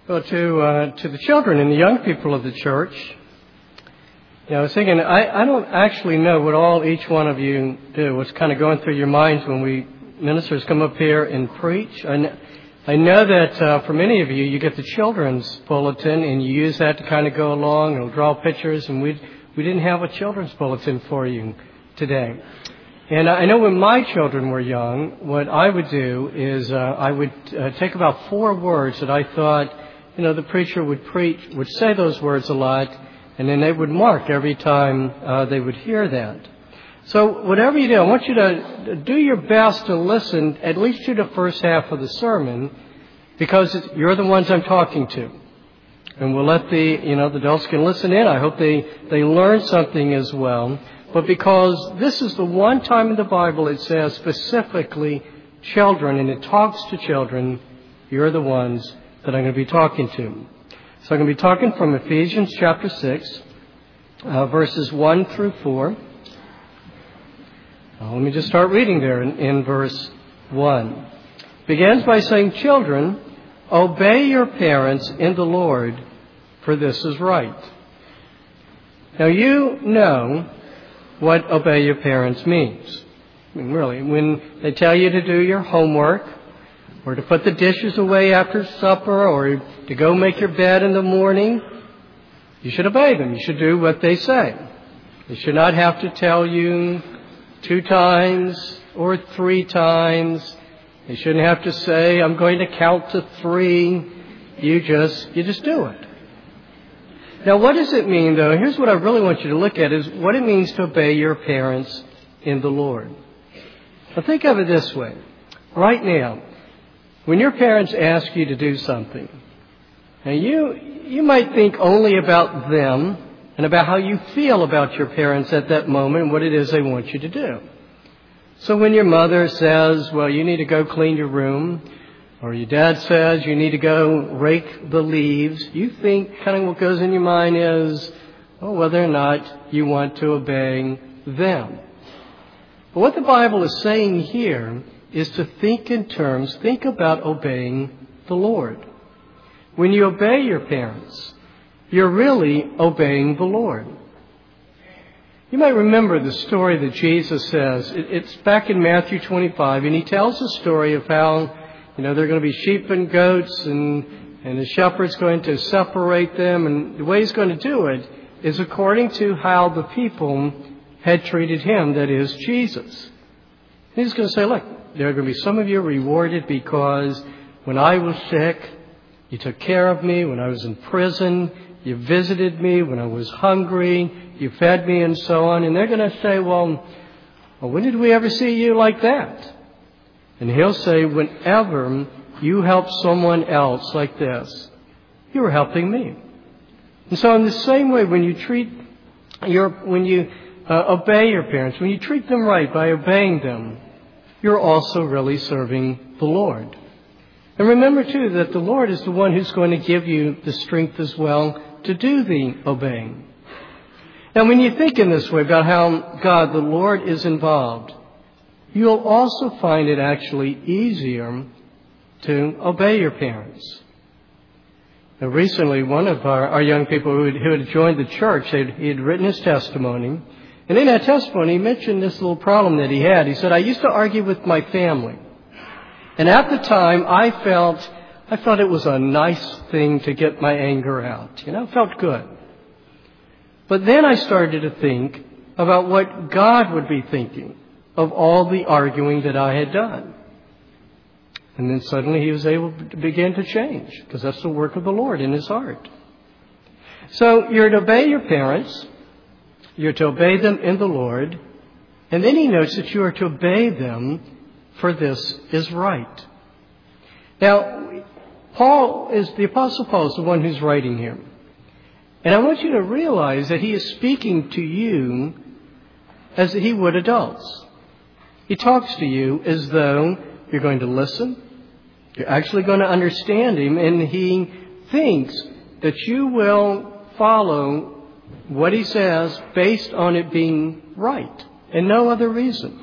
Well, to the children and the young people of the church, I was thinking, I don't actually know what all each one of you do, what's kind of going through your minds when ministers come up here and preach. I know that for many of you, you get the children's bulletin and you use that to kind of go along and draw pictures, and we didn't have a children's bulletin for you today. And I know when my children were young, what I would do is I would take about 4 words that I thought, the preacher would say those words a lot, and then they would mark every time they would hear that. So whatever you do, I want you to do your best to listen at least to the first half of the sermon, because you're the ones I'm talking to. And we'll let the adults can listen in. I hope they learn something as well. But because this is the one time in the Bible it says specifically children, and it talks to children, you're the ones that I'm going to be talking to. So I'm going to be talking from Ephesians chapter 6, verses 1 through 4. Let me just start reading there in verse 1. It begins by saying, "Children, obey your parents in the Lord, for this is right." Now you know what obey your parents means. I mean, really, when they tell you to do your homework, or to put the dishes away after supper, or to go make your bed in the morning, you should obey them. You should do what they say. They should not have to tell you 2 times or 3 times. They shouldn't have to say, "I'm going to count to 3. You just do it. Now, what does it mean, though? Here's what I really want you to look at, is what it means to obey your parents in the Lord. Now, think of it this way. Right now, when your parents ask you to do something, now you might think only about them and about how you feel about your parents at that moment and what it is they want you to do. So when your mother says, "Well, you need to go clean your room," or your dad says, "You need to go rake the leaves," you think kind of what goes in your mind is, whether or not you want to obey them. But what the Bible is saying here is to think about obeying the Lord. When you obey your parents, you're really obeying the Lord. You might remember the story that Jesus says. It's back in Matthew 25, and he tells the story of how there are going to be sheep and goats, and the shepherd's going to separate them. And the way he's going to do it is according to how the people had treated him, that is, Jesus. He's going to say, "Look, there are going to be some of you rewarded because when I was sick, you took care of me. When I was in prison, you visited me. When I was hungry, you fed me," and so on. And they're going to say, well, when did we ever see you like that? And he'll say, "Whenever you help someone else like this, you are helping me." And so in the same way, when you obey your parents, when you treat them right by obeying them, you're also really serving the Lord. And remember, too, that the Lord is the one who's going to give you the strength as well to do the obeying. Now, when you think in this way about how God, the Lord, is involved, you'll also find it actually easier to obey your parents. Now, recently, one of our young people who had joined the church, he had written his testimony. And in that testimony, he mentioned this little problem that he had. He said, "I used to argue with my family. And at the time, I felt it was a nice thing to get my anger out. It felt good. But then I started to think about what God would be thinking of all the arguing that I had done." And then suddenly he was able to begin to change, because that's the work of the Lord in his heart. So you're to obey your parents. You're to obey them in the Lord. And then he notes that you are to obey them, for this is right. Now, the Apostle Paul is the one who's writing here. And I want you to realize that he is speaking to you as he would adults. He talks to you as though you're going to listen. You're actually going to understand him. And he thinks that you will follow what he says based on it being right and no other reason.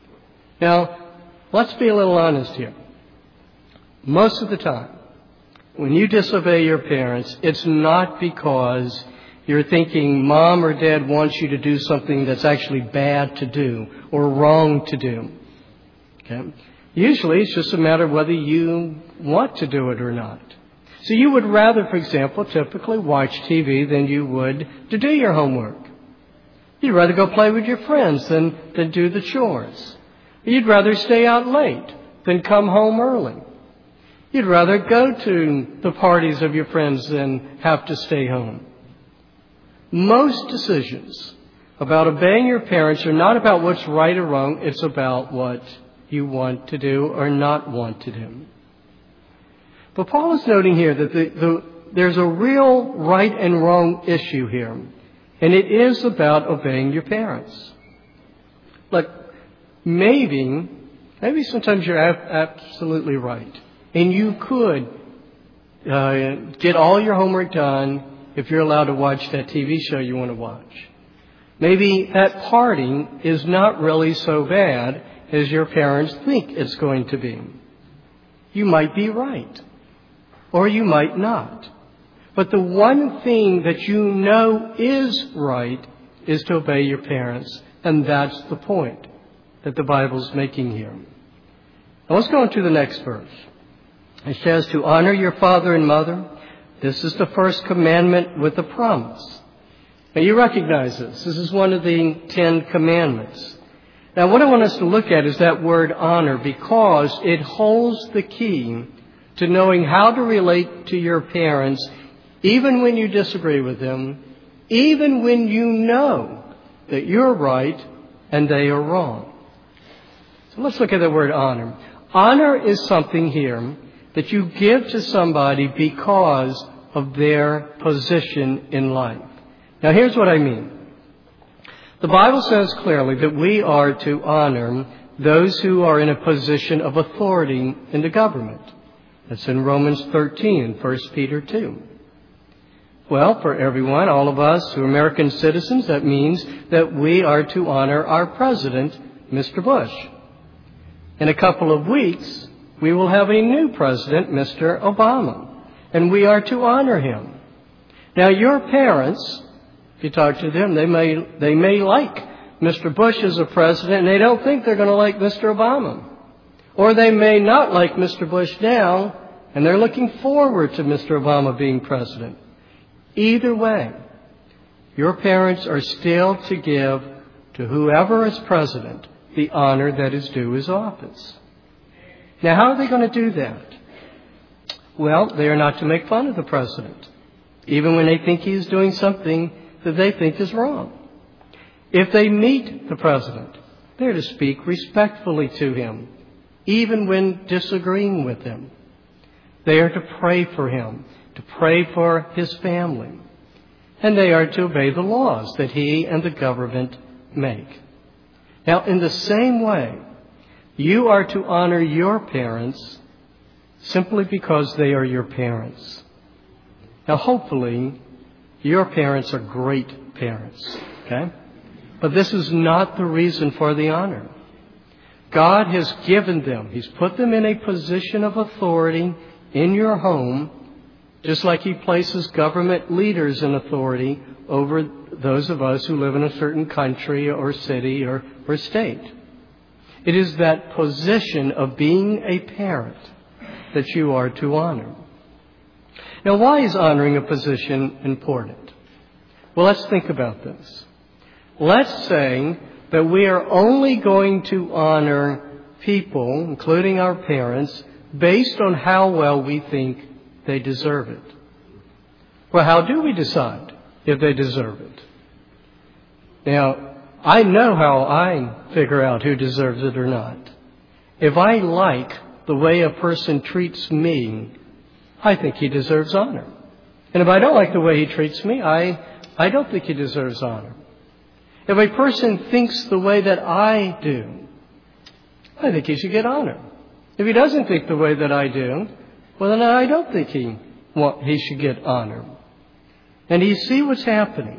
Now, let's be a little honest here. Most of the time, when you disobey your parents, it's not because you're thinking mom or dad wants you to do something that's actually bad to do or wrong to do. Okay? Usually it's just a matter of whether you want to do it or not. So you would rather, for example, typically watch TV than you would to do your homework. You'd rather go play with your friends than do the chores. You'd rather stay out late than come home early. You'd rather go to the parties of your friends than have to stay home. Most decisions about obeying your parents are not about what's right or wrong. It's about what you want to do or not want to do. But Paul is noting here that there's a real right and wrong issue here. And it is about obeying your parents. Look, maybe sometimes you're absolutely right. And you could get all your homework done if you're allowed to watch that TV show you want to watch. Maybe that party is not really so bad as your parents think it's going to be. You might be right. Or you might not. But the one thing that you know is right is to obey your parents. And that's the point that the Bible's making here. Now let's go on to the next verse. It says to honor your father and mother. This is the first commandment with a promise. Now you recognize this. This is one of the 10 commandments. Now what I want us to look at is that word honor, because it holds the key to knowing how to relate to your parents even when you disagree with them, even when you know that you're right and they are wrong. So let's look at the word honor. Honor is something here that you give to somebody because of their position in life. Now here's what I mean. The Bible says clearly that we are to honor those who are in a position of authority in the government. That's in Romans 13 and 1 Peter 2. Well, for everyone, all of us who are American citizens, that means that we are to honor our president, Mr. Bush. In a couple of weeks, we will have a new president, Mr. Obama, and we are to honor him. Now, your parents, if you talk to them, they may like Mr. Bush as a president, and they don't think they're going to like Mr. Obama. Or they may not like Mr. Bush now, and they're looking forward to Mr. Obama being president. Either way, your parents are still to give to whoever is president the honor that is due his office. Now, how are they going to do that? Well, they are not to make fun of the president, even when they think he is doing something that they think is wrong. If they meet the president, they're to speak respectfully to him, even when disagreeing with him. They are to pray for him, to pray for his family. And they are to obey the laws that he and the government make. Now, in the same way, you are to honor your parents simply because they are your parents. Now, hopefully, your parents are great parents, okay? But this is not the reason for the honor. God has given them, He's put them in a position of authority in your home, just like He places government leaders in authority over those of us who live in a certain country or city or state. It is that position of being a parent that you are to honor. Now, why is honoring a position important? Well, let's think about this. Let's say that we are only going to honor people, including our parents, based on how well we think they deserve it. Well, how do we decide if they deserve it? Now, I know how I figure out who deserves it or not. If I like the way a person treats me, I think he deserves honor. And if I don't like the way he treats me, I don't think he deserves honor. If a person thinks the way that I do, I think he should get honor. If he doesn't think the way that I do, well, then I don't think he should get honor. And you see what's happening.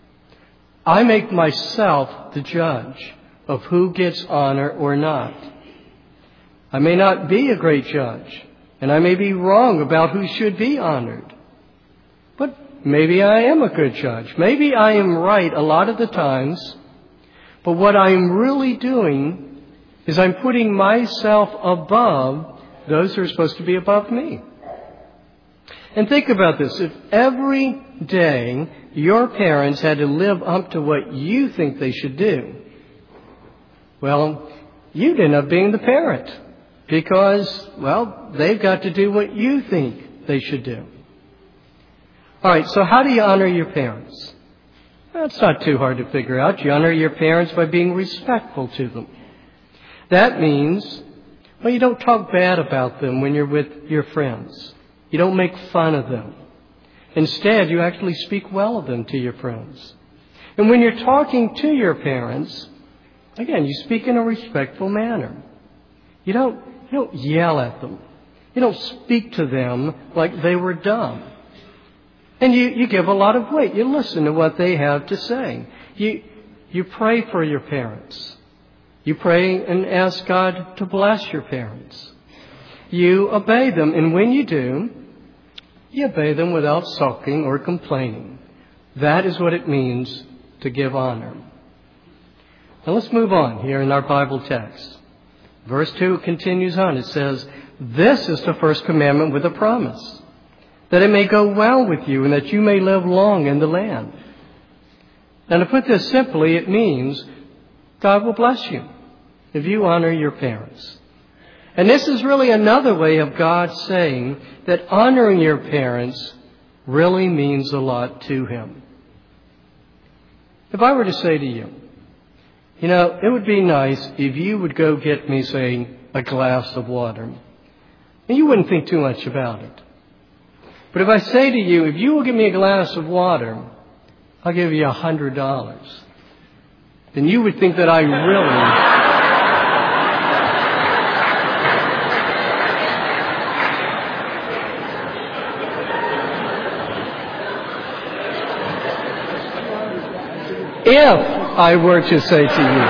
I make myself the judge of who gets honor or not. I may not be a great judge, And I may be wrong about who should be honored. But maybe I am a good judge. Maybe I am right a lot of the times. But what I'm really doing is I'm putting myself above those who are supposed to be above me. And think about this. If every day your parents had to live up to what you think they should do, well, you'd end up being the parent because, well, they've got to do what you think they should do. All right, so how do you honor your parents? Well, it's not too hard to figure out. You honor your parents by being respectful to them. That means, well, you don't talk bad about them when you're with your friends. You don't make fun of them. Instead, you actually speak well of them to your friends. And when you're talking to your parents, again, you speak in a respectful manner. You don't yell at them. You don't speak to them like they were dumb. And you give a lot of weight. You listen to what they have to say. You pray for your parents. You pray and ask God to bless your parents. You obey them, and when you do, you obey them without sulking or complaining. That is what it means to give honor. Now let's move on here in our Bible text. Verse 2 continues on. It says, "This is the first commandment with a promise, that it may go well with you and that you may live long in the land." Now to put this simply, it means God will bless you if you honor your parents. And this is really another way of God saying that honoring your parents really means a lot to Him. If I were to say to you, it would be nice if you would go get me, say, a glass of water. And you wouldn't think too much about it. But if I say to you, if you will give me a glass of water, I'll give you $100. Then you would think that I really... If I were to say to you,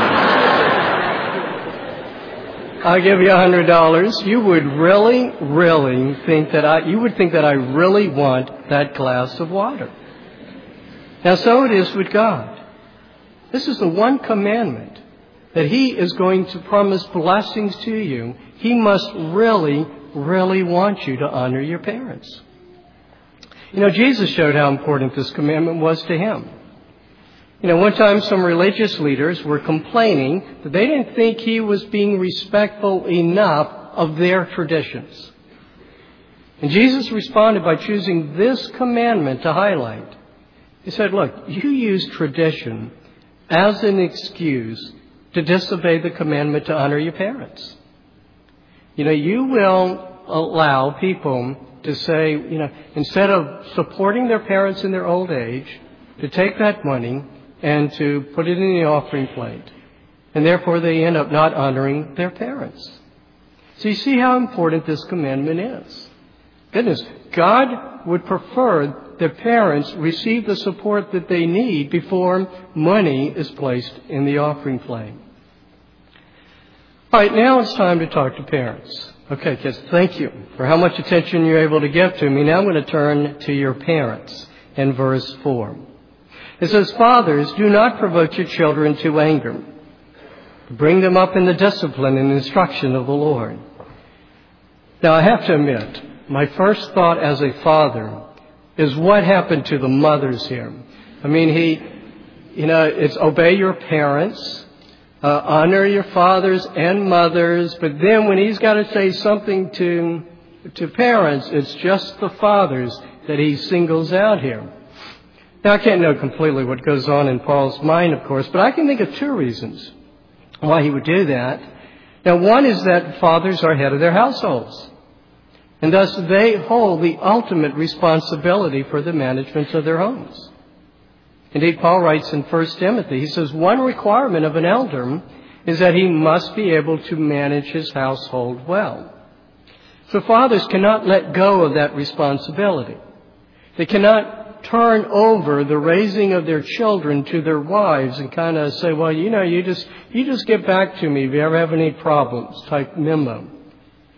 I'll give you $100, you would really think that I really want that glass of water. Now, so it is with God. This is the one commandment that He is going to promise blessings to you. He must really want you to honor your parents. Jesus showed how important this commandment was to Him. One time some religious leaders were complaining that they didn't think He was being respectful enough of their traditions. And Jesus responded by choosing this commandment to highlight. He said, look, you use tradition as an excuse to disobey the commandment to honor your parents. You will allow people to say, instead of supporting their parents in their old age, to take that money and to put it in the offering plate. And therefore they end up not honoring their parents. So you see how important this commandment is. Goodness, God would prefer that parents receive the support that they need before money is placed in the offering plate. All right, now it's time to talk to parents. Okay, kids, thank you for how much attention you're able to give to me. Now I'm going to turn to your parents in verse 4. It says, "Fathers, do not provoke your children to anger. Bring them up in the discipline and instruction of the Lord." Now, I have to admit, my first thought as a father is what happened to the mothers here. I mean, it's obey your parents, honor your fathers and mothers, but then when he's got to say something to parents, it's just the fathers that he singles out here. Now, I can't know completely what goes on in Paul's mind, of course, but I can think of two reasons why he would do that. Now, one is that fathers are head of their households, and thus they hold the ultimate responsibility for the management of their homes. Indeed, Paul writes in 1 Timothy, he says, one requirement of an elder is that he must be able to manage his household well. So fathers cannot let go of that responsibility. They cannot turn over the raising of their children to their wives and kind of say, well, you just get back to me if you ever have any problems, type memo.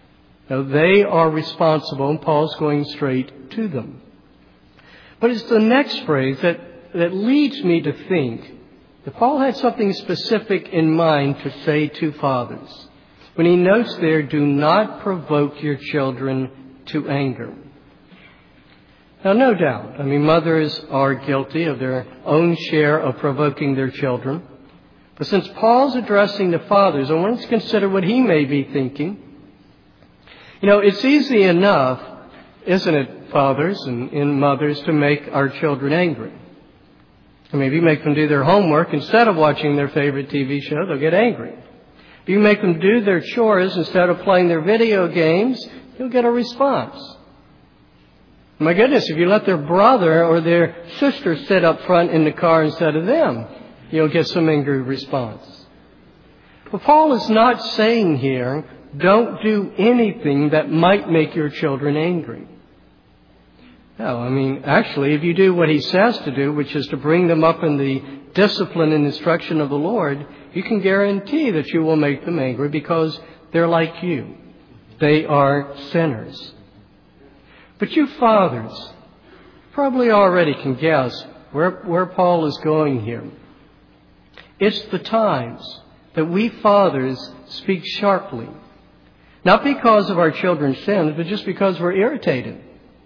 Now, they are responsible, and Paul's going straight to them. But it's the next phrase that leads me to think that Paul had something specific in mind to say to fathers. When he notes there, do not provoke your children to anger. Now, no doubt, mothers are guilty of their own share of provoking their children. But since Paul's addressing the fathers, I want to consider what he may be thinking. It's easy enough, isn't it, fathers and mothers, to make our children angry. If you make them do their homework instead of watching their favorite TV show, they'll get angry. If you make them do their chores instead of playing their video games, you'll get a response. My goodness, if you let their brother or their sister sit up front in the car instead of them, you'll get some angry response. But Paul is not saying here, don't do anything that might make your children angry. No, actually, if you do what he says to do, which is to bring them up in the discipline and instruction of the Lord, you can guarantee that you will make them angry because they're like you. They are sinners. But you fathers probably already can guess where Paul is going here. It's the times that we fathers speak sharply. Not because of our children's sins, but just because we're irritated.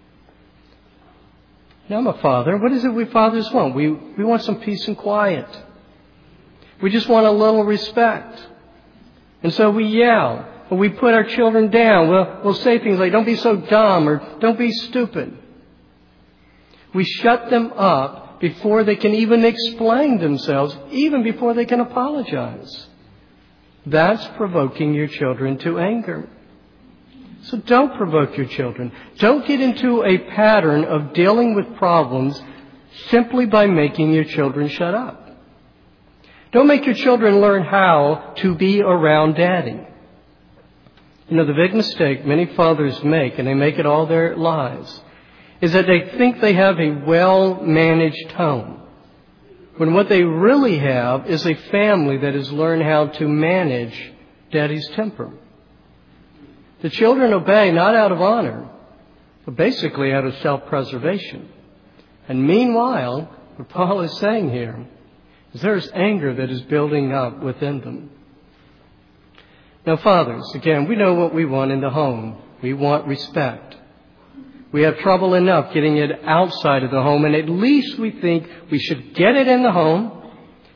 Now, I'm a father. What is it we fathers want? We want some peace and quiet. We just want a little respect. And so we yell. Or we put our children down. We'll say things like, don't be so dumb, or don't be stupid. We shut them up before they can even explain themselves, even before they can apologize. That's provoking your children to anger. So don't provoke your children. Don't get into a pattern of dealing with problems simply by making your children shut up. Don't make your children learn how to be around Daddy. The big mistake many fathers make, and they make it all their lives, is that they think they have a well-managed home, when what they really have is a family that has learned how to manage Daddy's temper. The children obey not out of honor, but basically out of self-preservation. And meanwhile, what Paul is saying here is there's anger that is building up within them. Now, fathers, again, we know what we want in the home. We want respect. We have trouble enough getting it outside of the home, and at least we think we should get it in the home.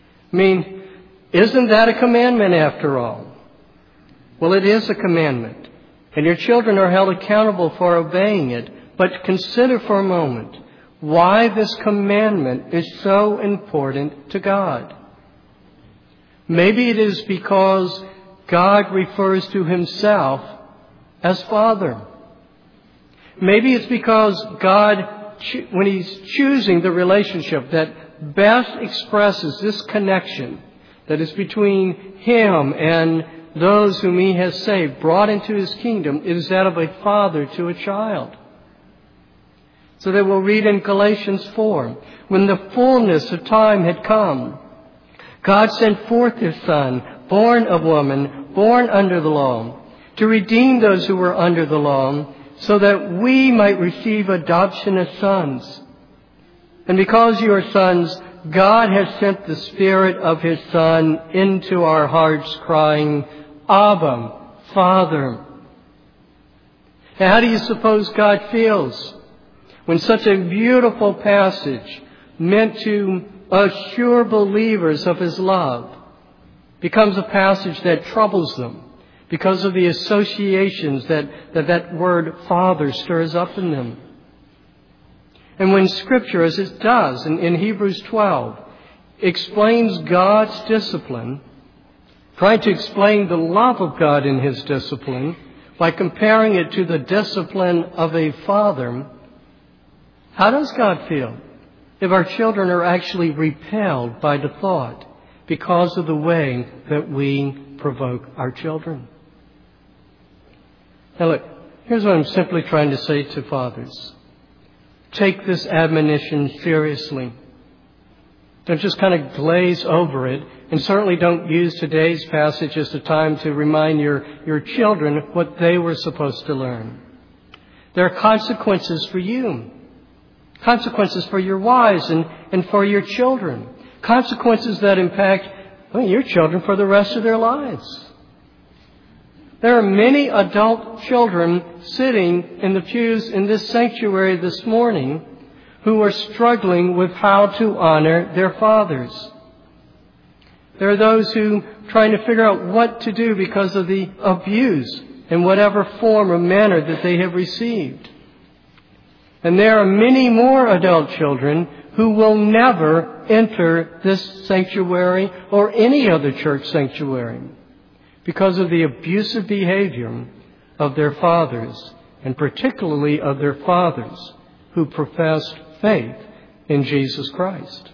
Isn't that a commandment after all? Well, it is a commandment, and your children are held accountable for obeying it. But consider for a moment why this commandment is so important to God. Maybe it is because God refers to Himself as Father. Maybe it's because God, when He's choosing the relationship that best expresses this connection that is between Him and those whom He has saved, brought into His kingdom, it is that of a father to a child. So that we'll read in Galatians 4, when the fullness of time had come, God sent forth His Son, born of woman, born under the law, to redeem those who were under the law, so that we might receive adoption as sons. And because you are sons, God has sent the Spirit of His Son into our hearts, crying, Abba, Father. Now, how do you suppose God feels when such a beautiful passage meant to assure believers of His love becomes a passage that troubles them because of the associations that word Father stirs up in them? And when Scripture, as it does in Hebrews 12, explains God's discipline, trying to explain the love of God in His discipline by comparing it to the discipline of a father, how does God feel if our children are actually repelled by the thought because of the way that we provoke our children? Now look, here's what I'm simply trying to say to fathers. Take this admonition seriously. Don't just kind of glaze over it, and certainly don't use today's passage as a time to remind your children what they were supposed to learn. There are consequences for you, consequences for your wives and for your children, consequences that impact your children for the rest of their lives. There are many adult children sitting in the pews in this sanctuary this morning who are struggling with how to honor their fathers. There are those who are trying to figure out what to do because of the abuse in whatever form or manner that they have received. And there are many more adult children who will never enter this sanctuary or any other church sanctuary because of the abusive behavior of their fathers, and particularly of their fathers who professed faith in Jesus Christ.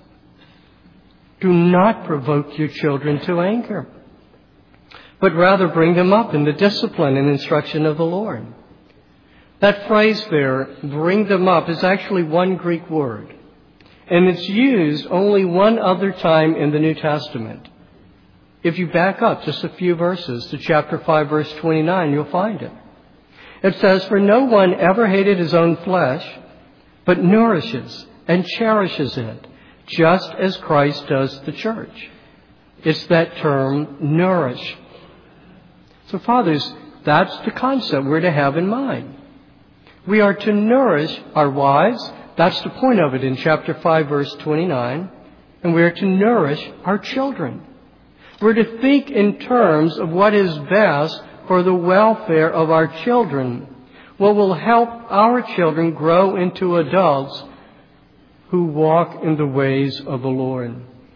Do not provoke your children to anger, but rather bring them up in the discipline and instruction of the Lord. That phrase there, bring them up, is actually one Greek word, and it's used only one other time in the New Testament. If you back up just a few verses to chapter 5, verse 29, you'll find it. It says, "For no one ever hated his own flesh, but nourishes and cherishes it, just as Christ does the church." It's that term, nourish. So fathers, that's the concept we're to have in mind. We are to nourish our wives. That's the point of it in chapter 5, verse 29. And we are to nourish our children. We're to think in terms of what is best for the welfare of our children, what will help our children grow into adults who walk in the ways of the Lord.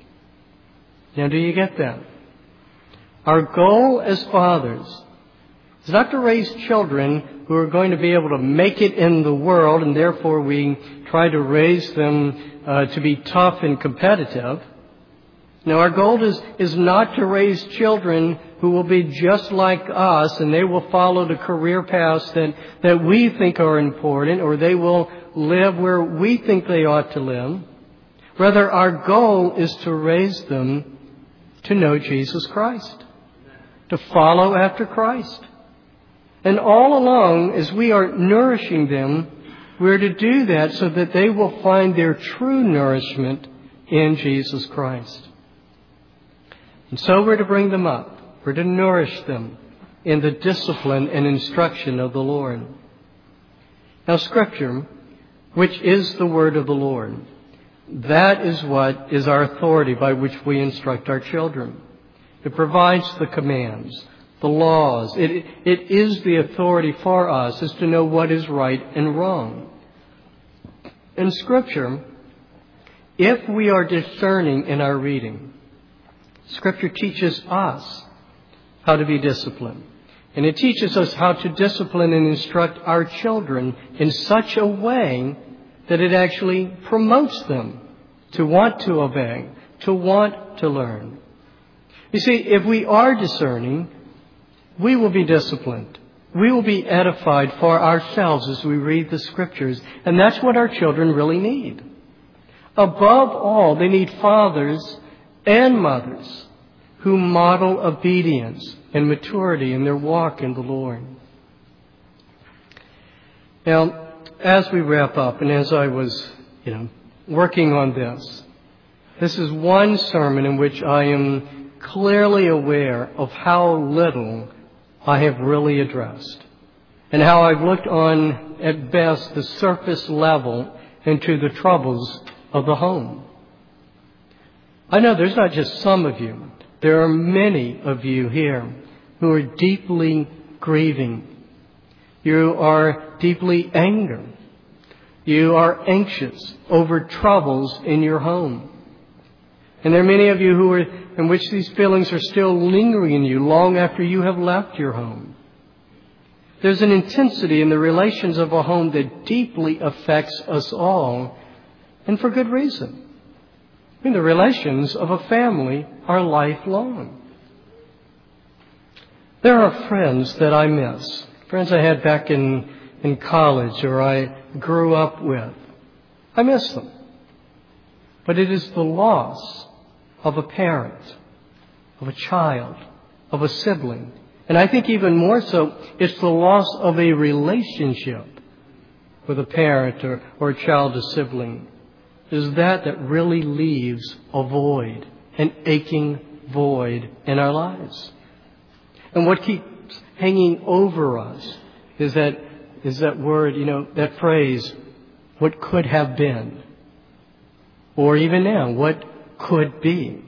Now, do you get that? Our goal as fathers is not to raise children who are going to be able to make it in the world, and therefore we try to raise them to be tough and competitive. Now, our goal is not to raise children who will be just like us, and they will follow the career paths that we think are important, or they will live where we think they ought to live. Rather, our goal is to raise them to know Jesus Christ, to follow after Christ. And all along, as we are nourishing them, we're to do that so that they will find their true nourishment in Jesus Christ. And so we're to bring them up. We're to nourish them in the discipline and instruction of the Lord. Now, Scripture, which is the Word of the Lord, that is what is our authority by which we instruct our children. It provides the commands, the laws. It is the authority for us as to know what is right and wrong. In Scripture, if we are discerning in our reading, Scripture teaches us how to be disciplined. And it teaches us how to discipline and instruct our children in such a way that it actually promotes them to want to obey, to want to learn. You see, if we are discerning, we will be disciplined. We will be edified for ourselves as we read the Scriptures. And that's what our children really need. Above all, they need fathers and mothers who model obedience and maturity in their walk in the Lord. Now, as we wrap up, and as I was, working on this is one sermon in which I am clearly aware of how little I have really addressed, and how I've looked on, at best, the surface level into the troubles of the home. I know there's not just some of you. There are many of you here who are deeply grieving. You are deeply angered. You are anxious over troubles in your home. And there are many of you in which these feelings are still lingering in you long after you have left your home. There's an intensity in the relations of a home that deeply affects us all, and for good reason. The relations of a family are lifelong. There are friends that I miss, friends I had back in college or I grew up with. I miss them. but it is the loss of a parent, of a child, of a sibling. And I think even more so, it's the loss of a relationship with a parent or a child or sibling. It is that really leaves a void, an aching void in our lives. And what keeps hanging over us is that word, that phrase, what could have been. Or even now, what could be.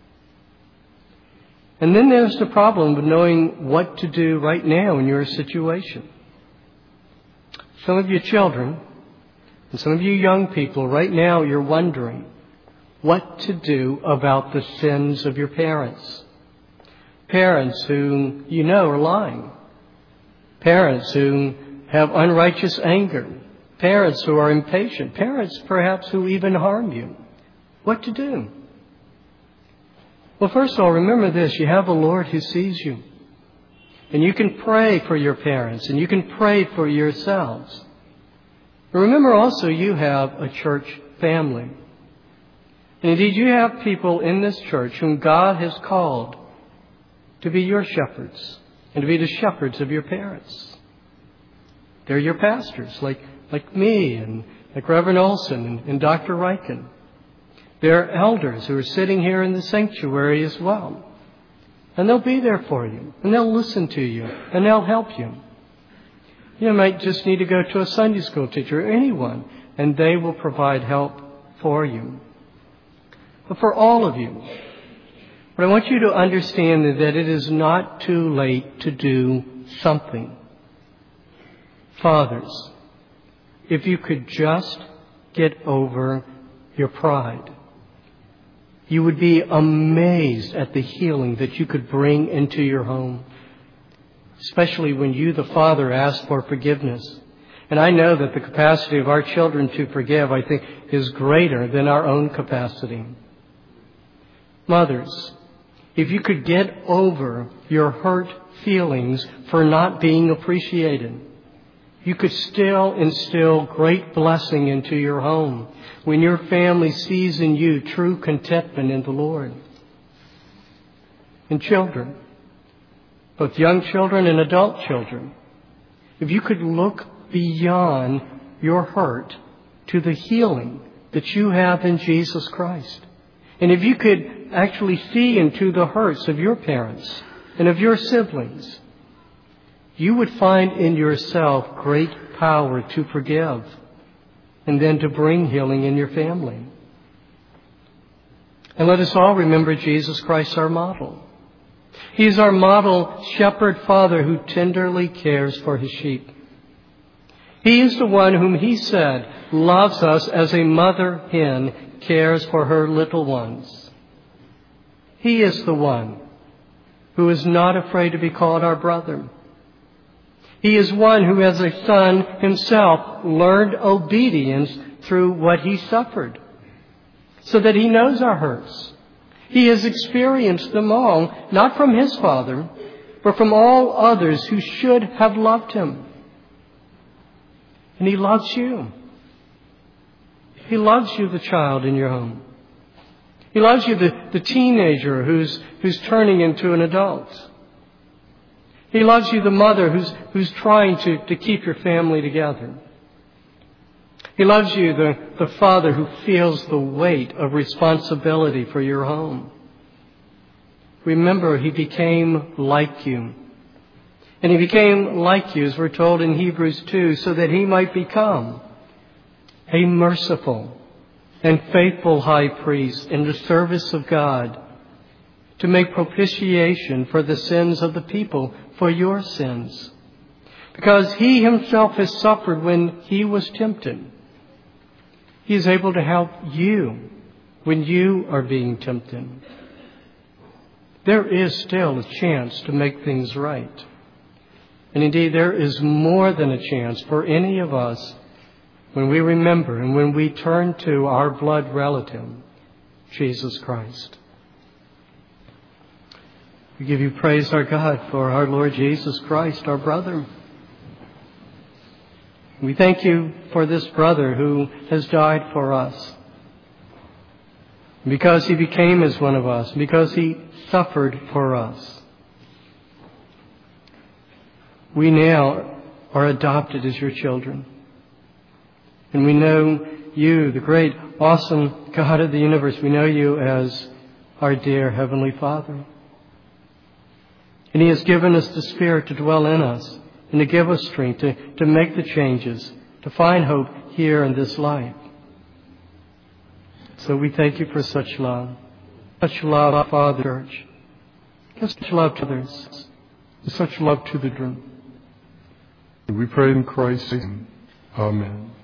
And then there's the problem of knowing what to do right now in your situation. Some of you children and some of you young people, right now you're wondering what to do about the sins of your parents. Parents who you know are lying. Parents who have unrighteous anger. Parents who are impatient. Parents perhaps who even harm you. What to do? Well, first of all, remember this. You have a Lord who sees you. And you can pray for your parents. And you can pray for yourselves. But remember also you have a church family. And indeed you have people in this church whom God has called to be your shepherds. And to be the shepherds of your parents. They're your pastors, like me and like Reverend Olson and Dr. Riken. There are elders who are sitting here in the sanctuary as well. And they'll be there for you. And they'll listen to you. And they'll help you. You might just need to go to a Sunday school teacher or anyone. And they will provide help for you. But for all of you, but I want you to understand that it is not too late to do something. Fathers, if you could just get over your pride, you would be amazed at the healing that you could bring into your home. Especially when you, the father, ask for forgiveness. And I know that the capacity of our children to forgive, I think, is greater than our own capacity. Mothers, if you could get over your hurt feelings for not being appreciated, you could still instill great blessing into your home when your family sees in you true contentment in the Lord. And children, both young children and adult children, if you could look beyond your hurt to the healing that you have in Jesus Christ. And if you could actually see into the hurts of your parents and of your siblings, you would find in yourself great power to forgive and then to bring healing in your family. And let us all remember Jesus Christ, our model. He is our model shepherd father who tenderly cares for his sheep. He is the one whom he said loves us as a mother hen cares for her little ones. He is the one who is not afraid to be called our brother. He is one who, as a son himself, learned obedience through what he suffered, so that he knows our hurts. He has experienced them all, not from his Father, but from all others who should have loved him. And he loves you. He loves you, the child in your home. He loves you, the teenager who's turning into an adult. He loves you, the mother who's trying to keep your family together. He loves you, the father who feels the weight of responsibility for your home. Remember, he became like you. And he became like you, as we're told in Hebrews 2, so that he might become a merciful and faithful high priest in the service of God, to make propitiation for the sins of the people, for your sins. Because he himself has suffered when he was tempted. He is able to help you when you are being tempted. There is still a chance to make things right. And indeed, there is more than a chance for any of us when we remember and when we turn to our blood relative, Jesus Christ. We give you praise, our God, for our Lord Jesus Christ, our brother. We thank you for this brother who has died for us. because he became as one of us, because he suffered for us. We now are adopted as your children. And we know you, the great, awesome God of the universe. We know you as our dear Heavenly Father. And he has given us the Spirit to dwell in us and to give us strength to make the changes, to find hope here in this life. So we thank you for such love for the church, such love to others, such love to the dream. We pray in Christ's name. Amen.